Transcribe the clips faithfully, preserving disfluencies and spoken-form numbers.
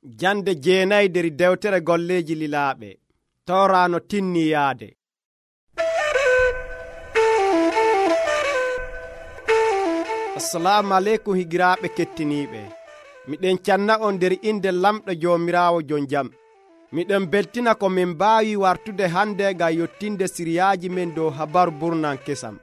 Jande jeenayi der dewtere golleji lilaaɓe torano tinni yaade. Assalamu aleykum higiraaɓe kettiniiɓe. Miɗen canna on der inde lamɗo joomiraawo jon jam. Miɗen beltina ko min mbaawi wartude hande ga yottinde siriyaaji men dow habaru burnan kesam.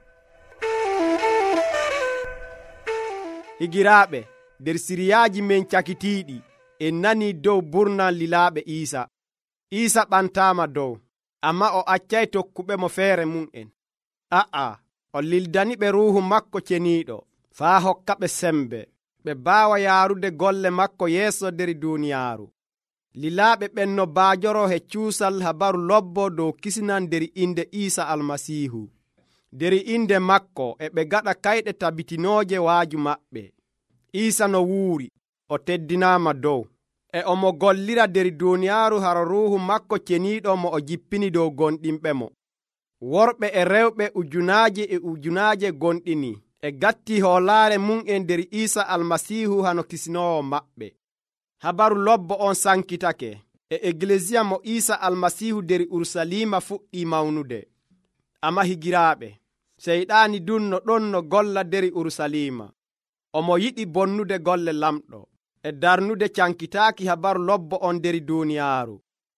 Higiraaɓe, der siriyaaji men cakitiiɗi en nani dow burnan lilaaɓe Iisa. Iisa ɓantama dow, amma o accay tokkuɓe mo feere mum en. A'a, o lildani ɓe ruuhu makko ceniiɗo, faa hokka ɓe sembe, ɓe baawa yaarude golle makko yeeso der duuniyaaru. Lilaaɓe ɓen no baajoro he cuusal habaru lobbo dow kisinan der inde Iisa almasiihu. Der inde makko e ɓe gaɗa kayɗe tabitinooje waaju maɓɓe. Iisa no wuuri, o teddinaama dow, e omo gollira der duuniyaaru haro ruuhu makko ceniiɗo mo o jippini dow gonɗinɓe mo. Worɓe e rewɓe ujunaaje e ujunaaje gonɗini e gatti hoolaare mum en der Iisa almasiihu hano kisinoowo maɓɓe. Habaru lobbo on sankitake, e eglesiya mo Iisa almasiihu der Urusalima fuɗɗi mawnude. Amma higiraaɓe, seyɗaani dunno ɗon no golla der Urusalima. Omo yiɗi bonnude golle lamɗo e darnude cankitaaki habaru lobbo on der duuniyaaru.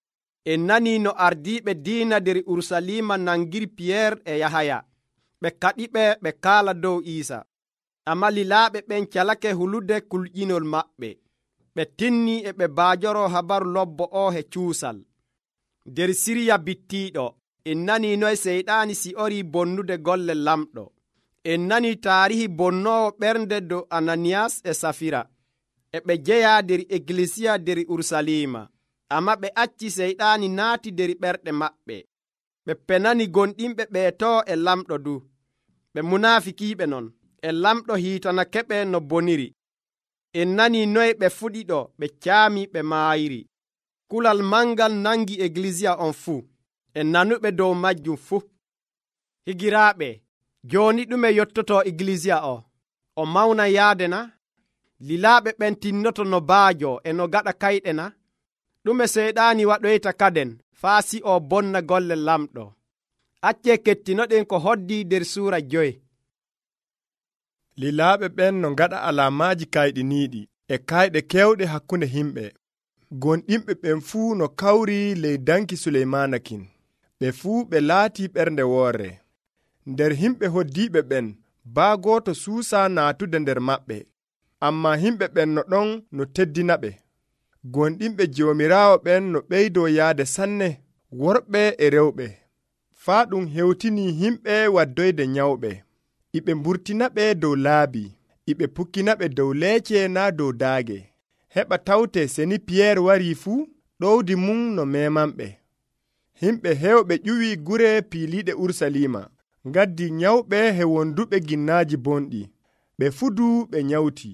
En nani no ardiiɓe diina der Urusalima nangiri Piyeer e Yahaya. Ɓe kaɗiɓe ɓe kaala dow Iisa. Amma lilaaɓe ɓen calake hulude kulƴinol maɓɓe. Ɓe tinni e ɓe baajoro habaru lobbo o he cuusal. Der Siriya bittiiɗo, en nani noy seyɗaani si ori bonnude golle lamɗo. En nani taarihi bonnoowo ɓernde dow Ananiyas e Safira. E ɓe jeya der eglesiya der Urusalima. Amma ɓe acci seyɗaani naati der ɓerɗe maɓɓe. Ɓe penani gonɗinɓe ɓeeto e lamɗo du. Ɓe munaafikiiɓe non, e lamɗo hiitana keɓe no boniri. En nani noy ɓe fuɗi ɗo ɓe caami ɓe maayiri. Kulal mangal nangi eglesiya on fuu, e nanuɓe dow majjum fuu. Higiraaɓe, jooni ɗume yottoto eglesiya o? O mawna yaade na? Lilaaɓe ɓen tinnoto no baajo e no gaɗa kayɗe na? Ɗume seyɗaani waɗoyta kaden faa si o bonna golle lamɗo. Acce kettinoɗen ko hoddi der suura joy. Lilaaɓe ɓen no gaɗa alamaaji kayɗiniiɗi e kayɗe kewɗe hakkunde himɓe. Gonɗinɓe ɓen fuu no kawri ley danki Suleymaanakin. Ɓe fuu ɓe laati ɓernde woore. Nder himɓe hoddiiɓe ɓen, baa gooto suusa naatude nder maɓɓe. Amma himɓe ɓen no ɗon no teddina ɓe. Gonɗinɓe joomiraawo ɓen no ɓeydoo yaade sanne, worɓe e rewɓe. Faa ɗum hewtini himɓe waddoyde nyawɓe. Iɓe mburtina ɓe dow laabi, iɓe pukkina ɓe dow leece naa dow daage. Heɓa tawte seni Piyeer warii fuu, ɗowdi mum no memanɓe. Himɓe hewɓe ƴuwi gure piiliiɗe Urusalima, ngaddi nyawɓe he wonduɓe ginnaaji bonɗi. Ɓe fudu ɓe nyawti.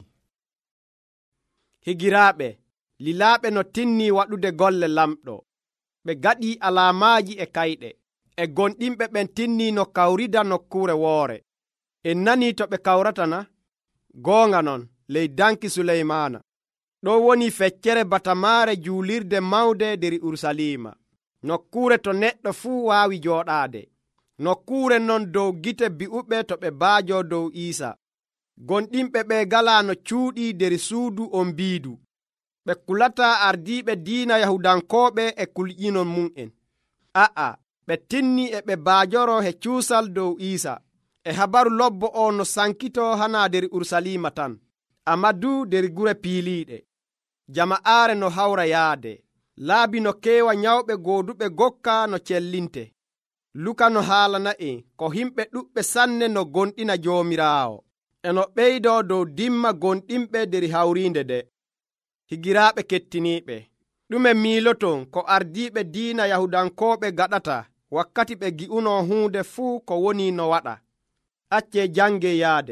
Higiraaɓe, lilaaɓe no tinni waɗude golle lamɗo. Ɓe gaɗi alamaaji e kayɗe. E gonɗinɓe ɓen tinni no kawrida nokkuure woore. En nani to ɓe kawrata na? Goonga non, ley danki Suleymaana. Ɗo woni feccere batamaare juulirde mawde der Urusalima. Nokkuure to neɗɗo fuu waawi jooɗaade. Nokkuure non dow gite bi'uɓe to ɓe baajo dow Iisa. Gonɗinɓe ɓe galano cuuɗi der suudu on biidu. Ɓe kulata ardiiɓe diina Yahudankooɓe e kulƴinon mum en. A'a, ɓe tinni e ɓe baajoro he cuusal dow Iisa. E habaru lobbo o no sankito hana der Urusalima tan, amma du der gure piiliiɗe. Jama'aare no hawra yaade. Laabi no keewa nyawɓe gooduɓe gokka no cellinte. Luka no haalana en ko himɓe ɗuɓɓe sanne no gonɗina joomiraawo. E no ɓeydo dow dimma gonɗinɓe der hawriinde de. Higiraaɓe kettiniiɓe, ɗume miiloton ko ardiiɓe diina Yahudankooɓe gaɗata wakkati ɓe gi'uno huunde fuu ko woni no waɗa. Acce jange yaade.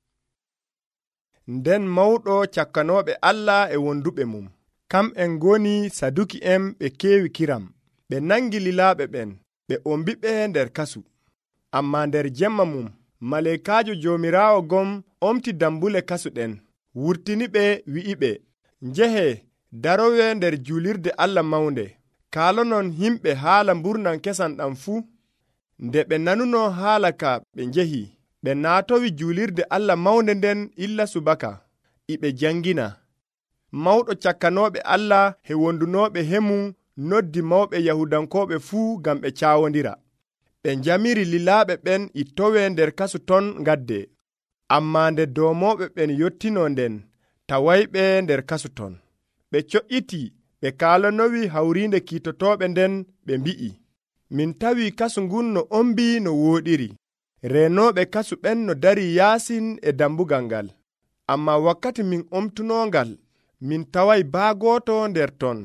Nden mawɗo cakkanooɓe Allah e wonduɓe mum, kam en ngoni saduki en ɓe keewi kiram. Ɓe nangi lilaaɓe ɓen, ɓe ombi ɓe nder kasu. Amma nder jemma mum, maleekaajo joomiraawo gom omti dambule kasu ɗen, wurtini ɓe wi'i ɓe, njehe darowe nder julirde Allah mawnde kaalonon himɓe haala mburnan kesan ɗam fuu. Nde ɓe nanuno haala ka ɓe njehi ɓe naatowi julirde Allah mawnde nden illa subaka iɓe jangina. Mawɗo cakkanoɓe Allah he wondunoɓe hemu noddi mawɓe yahudankoɓe fuu gam ɓe caawondira. Ɓe jamiri lilaaɓe ɓen ittowe nder kasu ton gadde, amma nde doomoɓe ɓen yottino nden tawayɓe nder kasu ton. Ɓe co'iti ɓe kaalanowi hawrinde kiitotoɓe nden ɓe mbi'i, min tawi kasu ngun no ombi no wooɗiri. Renoɓe kasu ɓen no dari yaasin e dambugal ngal, amma wakkati min omtunongal min taway baagoto nder ton.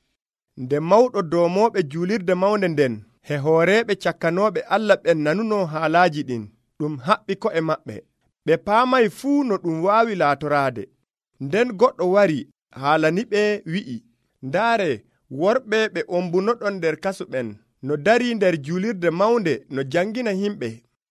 Nde mawɗo doomoɓe julirde mawnde nden he hooreɓe cakkanoɓe Allah ɓen nanuno haalaji ɗin, ɗum haɓɓi ko'e maɓɓe. Ɓe paamay fuu no ɗum waawi laatoraade. Nden goɗɗo wari haalaniɓe wi'i, ndaare worɓe ɓe ombunoɗon nder kasu ɓen no dari nder julirde mawnde no jangina himɓe.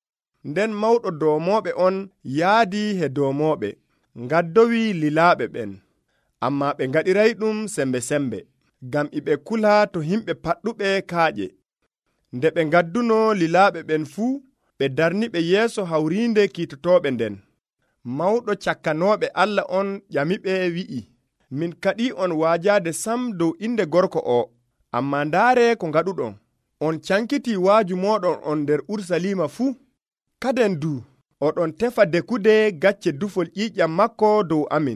Nden mawɗo doomoɓe on yaadi he doomoɓe ngaddowi lilaaɓe ɓen, amma ɓe ngaɗiray ɗum sembe sembe gam iɓe kula to himɓe paɗɗuɓe kaaƴe. Nde ɓe ngadduno lilaaɓe ɓen fuu, ɓe darniɓe yeeso hawrinde kiitotoɓe nden. Mawɗo cakkanoɓe Allah on ƴamiɓe wi'i, min kaɗi on waajaade sam dow inde gorko o, amma ndaare ko ngaɗuɗon. On cankiti waaju moɗon on nder Urusalima fuu. Kaden du oɗon tefa dekude gacce dufol ƴiƴam makko dow amin.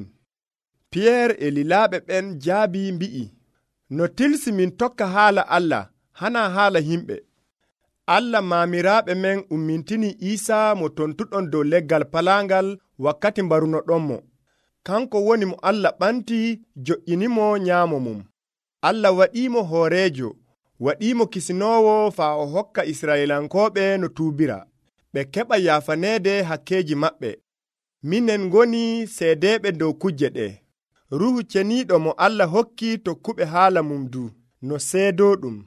Piyeer e lilaaɓe ɓen jaabi mbi'i, no tilsi min tokka haala Allah hana haala himɓe. Allah maamiraaɓe men ummintini Iisa mo tontuɗon dow leggal palangal wakkati mbarunoɗonmo. Kanko woni mo Allah ɓanti jo'inimo nyaamo mum. Allah waɗimo hoorejo, waɗimo kisinoowo faa o hokka Israelankoɓe no tuubira, ɓe keɓa yaafaneede hakkeji maɓɓe. Minen ngoni seedeɓe dow kujje ɗe. Ruhu ceniiɗo mo Allah hokki tokkuɓe haala mum du no seedo ɗum.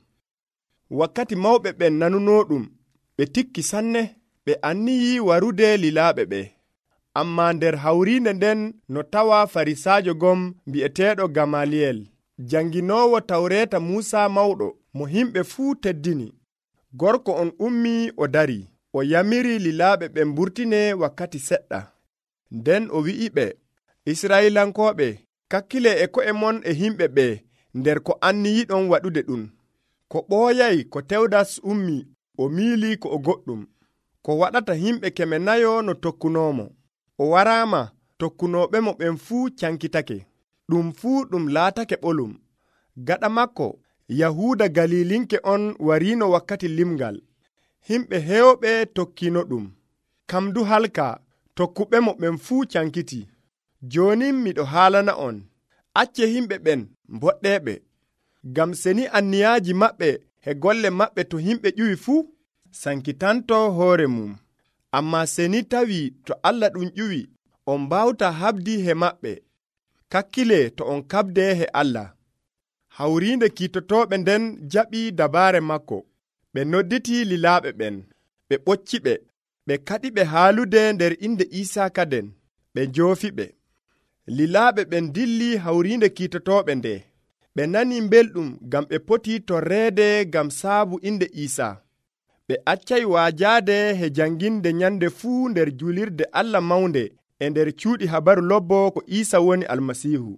Wakkati mawɓe ɓen nanuno ɗum, ɓe tikki sanne, ɓe anniyi warude lilaaɓe ɓe. Amma nder hawrinde nden no tawa farisaajo gom mbi'eteeɗo Gamaliyel, janginowo tawreeta Muusa mawɗo mo himɓe fuu teddini. Gorko on ummi o dari, o yamiri lilaaɓe ɓen mburtine wakkati seɗɗa. Nden o wi'i ɓe, Israilankoɓe, kakkile e ko'e mon e himɓe ɓe nder ko anniyiɗon waɗude ɗum. Ko ɓooyay ko Tewdas ummi o miili ko o goɗɗum, ko waɗata himɓe keme nayo no tokkunomo. O waraama tokkunoɓe mo ɓen fuu cankitake. Ɗum fuu ɗum laatake ɓolum. Gaɗa makko, Yahuuda Galilinke on warino wakkati limgal. Himɓe heewɓe tokkino ɗum. Kam du halka, tokkuɓe mo ɓen fuu cankiti. Jooni miɗo haalana on, acce himɓe ɓen mboɗɗeɓe, gam seni anniyaaji maɓɓe he golle maɓɓe to himɓe ƴuwi fuu, sankitanto hoore mum. Amma seni tawi to Allah ɗum ƴuwi, on mbawta habdi he maɓɓe. Kakkile to on kabde he Allah. Hawrinde kiitotoɓe nden jaɓi dabaare makko. Ɓe nodditi lilaaɓe ɓen, ɓe ɓocci ɓe, ɓe kaɗi ɓe haalude nder inde Iisa kaden, ɓe njoofi ɓe. Lilaaɓe ɓen dilli hawrinde kiitotoɓe nde. Ɓe nani belɗum gam ɓe poti torreede gam saabu inde Iisa. Ɓe accay waajaade he janginde nyande fuu nder julirde Allah mawnde e nder cuuɗi habaru lobbo ko Iisa woni almasihu.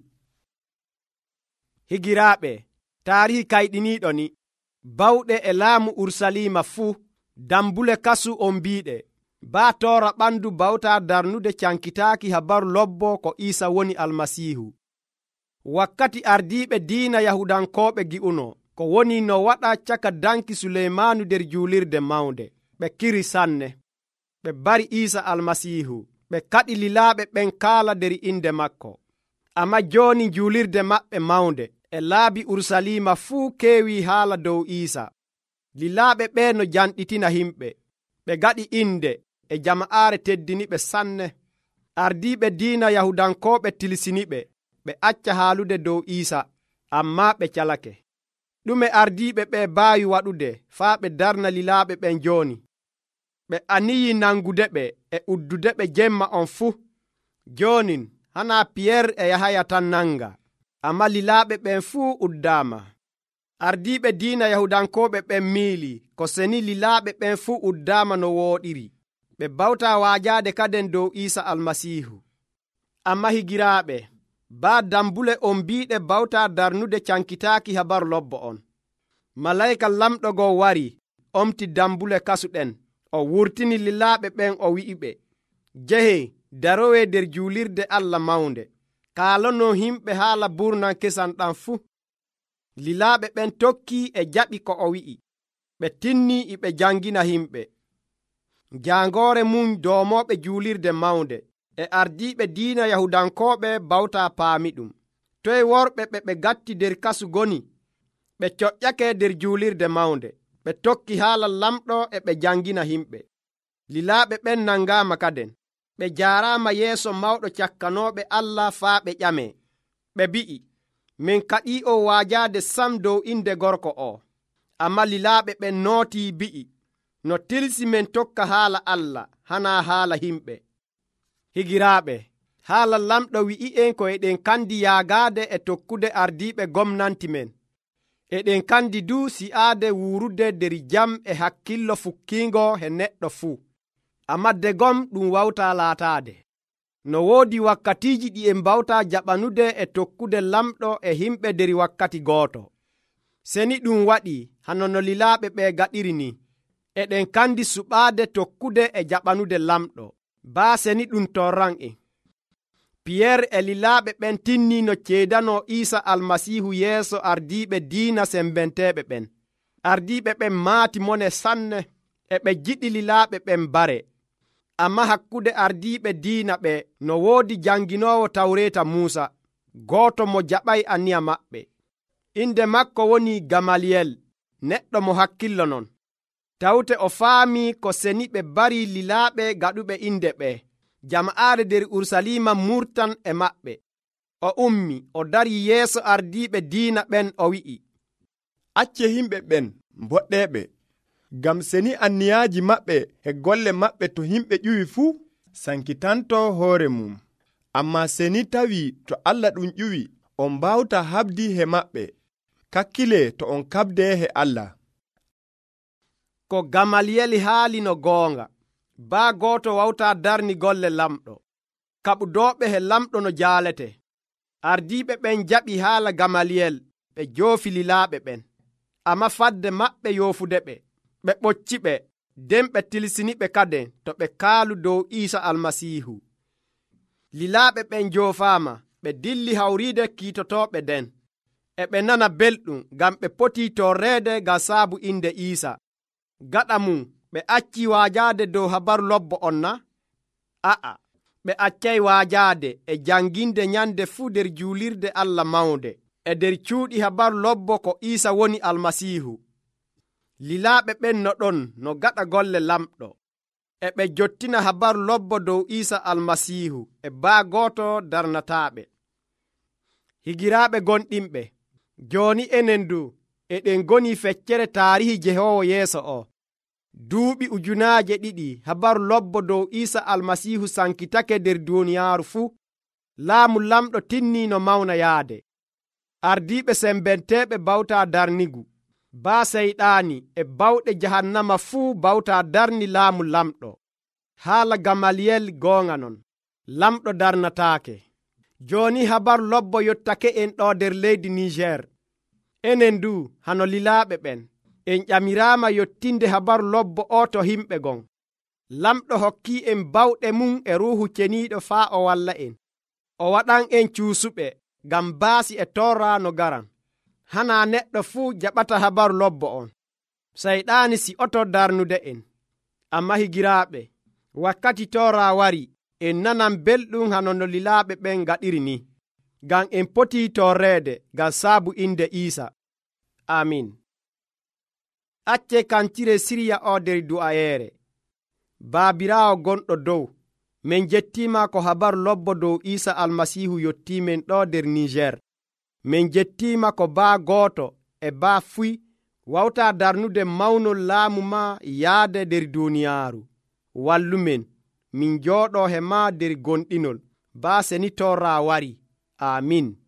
Higiraaɓe, taarihi kayɗiniiɗo ni, bawɗe e laamu Urusalima fuu, dambule kasu on mbiiɗe, baatora ɓandu bawta darnude cankitaaki habaru lobbo ko Iisa woni almasihu. Wakkati ardiiɓe diina Yahudankoɓe gi'uno ko woni no waɗa caka danki Suleymaanu nder juulirde mawnde, ɓe kiri sanne. Ɓe bari Iisa almasihu, ɓe kaɗi lilaaɓe ɓen kaala nder inde makko. Amma jooni juulirde maɓɓe mawnde e laabi Urusalima fuu keewi haala dow Iisa. Lilaaɓe ɓe no janɗitina himɓe, ɓe gaɗi inde e jama'aare teddiniɓe sanne. Ardiiɓe diina Yahudankoɓe tilsiniɓe, ɓe acca haalude dow Iisa, amma ɓe calake. Ɗume ardiiɓe ɓe baawi waɗude faa ɓe darna lilaaɓe ɓen jooni? Ɓe aniyi nangude ɓe e uddude ɓe jemma on fuu. Joonin hana Piyeer e Yahaya tan nanga. amma lilaaɓe ɓen fuu uddama. Ardiiɓe diina yahudankoɓe ɓen miili ko seni lilaaɓe ɓen fuu uddama no wooɗiri. Ɓe bawta waajaade kaden dow Iisa almasiihu. Amma higiraaɓe, baa dambule on mbiiɗe bawta darnude cankitaaki habaru lobbo on. Malayika lamɗo go wari omti dambule kasuɗen, o wurtini lilaaɓe ɓen o wi'iɓe, jehe darowe der juulirde Allah mawnde, kaalono himɓe haala burnan kesan ɗan fuu. Lilaaɓe ɓen tokki e jaɓi ko o wi'i. Ɓe tinni iɓe jangina himɓe. Jaangoore mum doomoɓe juulirde mawnde e ardiiɓe diina yahudankoɓe bawta paami ɗum. Toye worɓe ɓe ɓe gatti der kasu goni? Ɓe coƴƴake der juulirde mawnde. Ɓe tokki haala lamɗo e ɓe jangina himɓe. Lilaaɓe ɓen nangama kaden. Ɓe jaarama yeeso mawɗo cakkanoɓe Allah faa ɓe ƴame. Ɓe bi'i, min kaɗi o waajaade sam dow inde gorko o. Amma lilaaɓe ɓen nooti bi'i, no tilsi men tokka haala Allah hana haala himɓe. Higiraaɓe, haala lamɗo wi'i'en ko eɗen kandi yaagaade e tokkude ardiiɓe gomnanti men. Eɗen kandi du si'aade wuurude der jam e hakkillo fukkiingo he neɗɗo fuu. Amma de gom ɗum wawta laataade. No woodi wakkatiiji ɗi en bawta jaɓanude e tokkude lamɗo e himɓe der wakkati gooto. Seni ɗum waɗi hano no lilaaɓe ɓe gaɗiri ni. Eɗen kandi suɓaade tokkude e jaɓanude lamɗo. Baa seni ɗum torran en. Piyeer e lilaaɓe ɓen tinni no ceedano Iisa almasiihu yeeso ardiiɓe diina sembenteeɓe ɓen. Ardiiɓe ɓen maati mone sanne e ɓe jiɗi lilaaɓe ɓen bare. Amma hakkude ardiiɓe diina ɓe no woodi janginoowo tawreeta Muusa, gooto mo jaɓay aniya maɓɓe. Inde makko woni Gamaliyel, neɗɗo mo hakkillo non. Tawte o faami ko seni ɓe bari lilaaɓe gaɗuɓe inde ɓe. Jama'aare der Urusalima murtan e maɓɓe. O ummi, o dari yeeso ardiiɓe diina ɓen o wi'i, acce himɓe ɓen mboɗɗeɓe, ngam seni anniyaaji maɓɓe e golle maɓɓe to himɓe ƴuwi fuu sankitanto hoore mum. Amma seni tawi to Allah ɗum ƴuwi, on mbawta habdi he maɓɓe. Kakkile to on kabde he Allah. Ko Gamaliyel haali no goonga. Baa gooto wawta darni golle lamɗo. Kaɓudoɓe he lamɗo no jaalete. Ardiiɓe ɓen jaɓi haala Gamaliyel, ɓe joofi lilaaɓe ɓen. Amma fadde maɓɓe yoofude ɓe, ɓe ɓocci ɓe, nden ɓe tilsini ɓe kaden to ɓe kaalu dow Iisa almasiihu. Lilaaɓe ɓen joofaama, ɓe dilli hawriide kiitotoɓe den. E ɓe nana belɗum ngam ɓe poti torreede ngam saabu inde Iisa. Gaɗa mum ɓe acci waajaade dow habaru lobbo on na? A'a, ɓe accay waajaade e janginde nyande fuu der juulirde Allah mawnde e der cuuɗi habaru lobbo ko Iisa woni almasiihu. Lilaaɓe ɓen no ɗon no gaɗa golle lamɗo. E ɓe jottina habaru lobbo dow Iisa almasiihu e baa gooto darnataaɓe. Higiraaɓe gonɗinɓe, jooni enen du eɗen goni feccere taarihi Jehoowo yeeso o. Duuɓi ujunaaje ɗiɗi habaru lobbo dow Iisa almasiihu sankitake der duuniyaaru fuu. Laamu lamɗo tinni no mawna yaade. Ardiiɓe sembenteeɓe bawta darnigu. Baa seyɗaani e bawɗe jahannama fuu bawta darni laamu lamɗo. Haala Gamaliyel goonga non. Lamɗo darnataake. Jooni habaru lobbo yottake en ɗo der leydi Niger. Enen du hano lilaaɓe ɓen. En ƴamiraama yottinde habaru lobbo o to himɓe gon. Lamɗo hokki en bawɗe mum e ruuhu ceniiɗo faa o walla en. O waɗan en cuusuɓe ngam baasi e torra no garan. Hana neɗɗo fuu jaɓata habaru lobbo on. Sayɗaani si oto darnude en. Amma higiraaɓe, wakkati torra wari, en nanan belɗum hano no lilaaɓe ɓen gaɗiri ni. Ngam en poti torreede ngam saabu inde Iisa. Amin. Acce kancire siriya o der du'ayeere. Baabiraawo gonɗo dow, min jettima ko habaru lobbo dow Iisa almasiihu yottimen ɗo der Niger. Min jettima ko baa gooto e baa fuy wawta darnude mawnol laamu ma yaade der duuniyaaru. Wallumen, min jooɗo he ma der gonɗinol, baa seni torra wari. Amin.